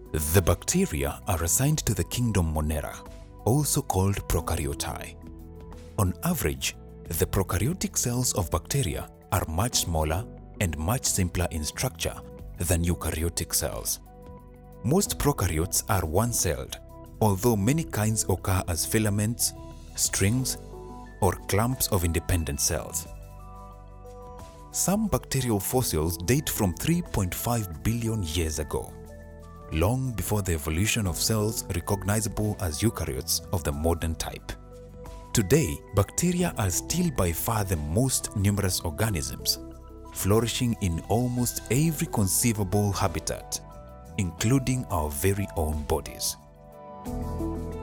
The bacteria are assigned to the kingdom Monera, also called prokaryote. On average, the prokaryotic cells of bacteria are much smaller and much simpler in structure than eukaryotic cells. Most prokaryotes are one-celled, although many kinds occur as filaments, strings, or clumps of independent cells. Some bacterial fossils date from 3.5 billion years ago, long before the evolution of cells recognizable as eukaryotes of the modern type. Today, bacteria are still by far the most numerous organisms, flourishing in almost every conceivable habitat, including our very own bodies.